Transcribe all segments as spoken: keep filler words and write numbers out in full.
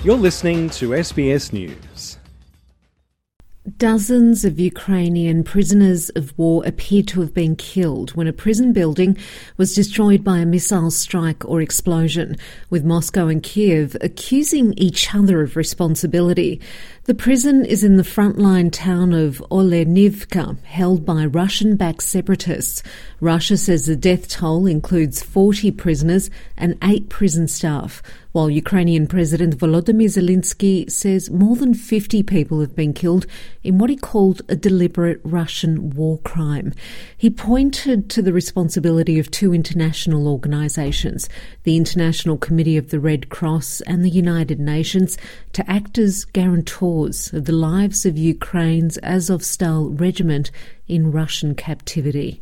You're listening to S B S News. Dozens of Ukrainian prisoners of war appear to have been killed when a prison building was destroyed by a missile strike or explosion, with Moscow and Kiev accusing each other of responsibility. The prison is in the frontline town of Olenivka, held by Russian-backed separatists. Russia says the death toll includes forty prisoners and eight prison staff, while Ukrainian President Volodymyr Zelensky says more than fifty people have been killed in what he called a deliberate Russian war crime. He pointed to the responsibility of two international organisations, the International Committee of the Red Cross and the United Nations, to act as guarantors of the lives of Ukraine's Azovstal regiment in Russian captivity.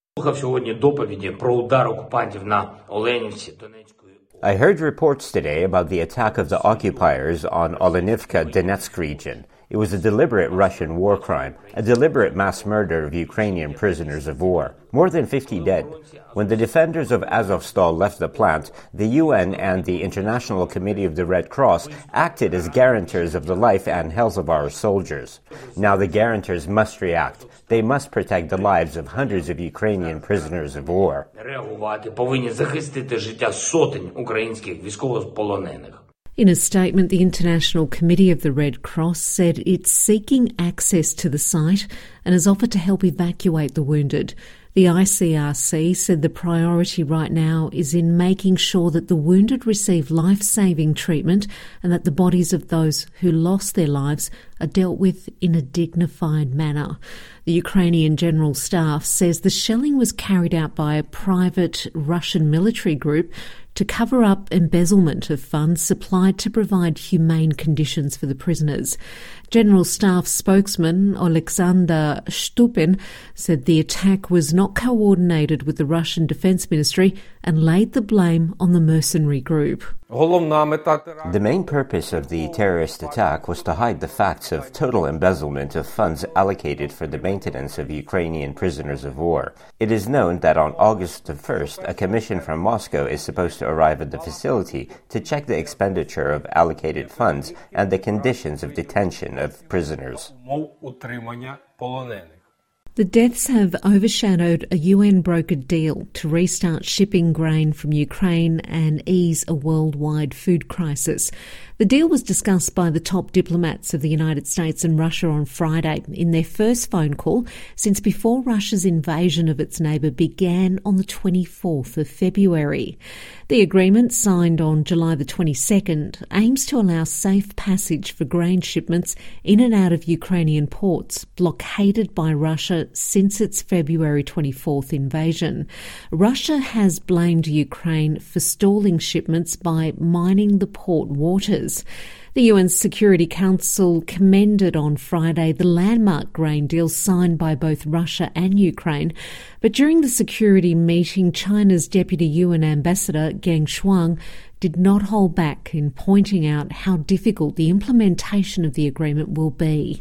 I heard reports today about the attack of the occupiers on Olenivka, Donetsk region. It was a deliberate Russian war crime, a deliberate mass murder of Ukrainian prisoners of war. More than fifty dead. When the defenders of Azovstal left the plant, the U N and the International Committee of the Red Cross acted as guarantors of the life and health of our soldiers. Now the guarantors must react. They must protect the lives of hundreds of Ukrainian prisoners of war. In a statement, the International Committee of the Red Cross said it's seeking access to the site and has offered to help evacuate the wounded. The I C R C said the priority right now is in making sure that the wounded receive life-saving treatment and that the bodies of those who lost their lives are dealt with in a dignified manner. The Ukrainian General Staff says the shelling was carried out by a private Russian military group to cover up embezzlement of funds supplied to provide humane conditions for the prisoners. General Staff spokesman Alexander Stupin said the attack was not coordinated with the Russian Defence Ministry and laid the blame on the mercenary group. The main purpose of the terrorist attack was to hide the facts of total embezzlement of funds allocated for the maintenance of Ukrainian prisoners of war. It is known that on August the first, a commission from Moscow is supposed to arrive at the facility to check the expenditure of allocated funds and the conditions of detention of prisoners. The deaths have overshadowed a U N-brokered deal to restart shipping grain from Ukraine and ease a worldwide food crisis. The deal was discussed by the top diplomats of the United States and Russia on Friday in their first phone call since before Russia's invasion of its neighbour began on the twenty-fourth of February. The agreement, signed on July the twenty-second, aims to allow safe passage for grain shipments in and out of Ukrainian ports blockaded by Russia since its February twenty-fourth invasion. Russia has blamed Ukraine for stalling shipments by mining the port waters. The U N Security Council commended on Friday the landmark grain deal signed by both Russia and Ukraine, but during the security meeting, China's Deputy U N Ambassador Geng Shuang did not hold back in pointing out how difficult the implementation of the agreement will be.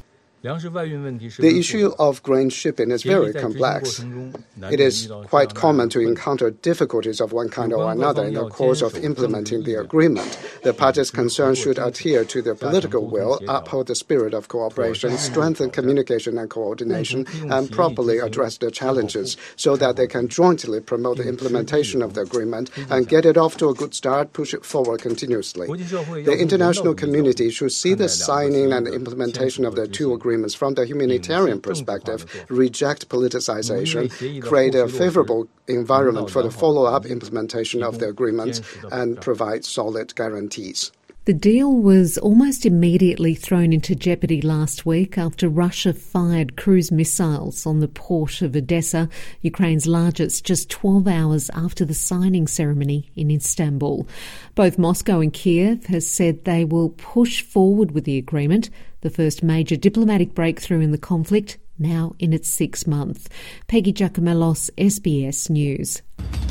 The issue of grain shipping is very complex. It is quite common to encounter difficulties of one kind or another in the course of implementing the agreement. The parties concerned should adhere to their political will, uphold the spirit of cooperation, strengthen communication and coordination, and properly address the challenges so that they can jointly promote the implementation of the agreement and get it off to a good start, push it forward continuously. The international community should see the signing and implementation of the two agreements from the humanitarian perspective, reject politicization, create a favorable environment for the follow-up implementation of the agreement, and provide solid guarantees. The deal was almost immediately thrown into jeopardy last week after Russia fired cruise missiles on the port of Odessa, Ukraine's largest, just twelve hours after the signing ceremony in Istanbul. Both Moscow and Kiev has said they will push forward with the agreement, the first major diplomatic breakthrough in the conflict, now in its sixth month. Peggy Giacomellos, S B S News.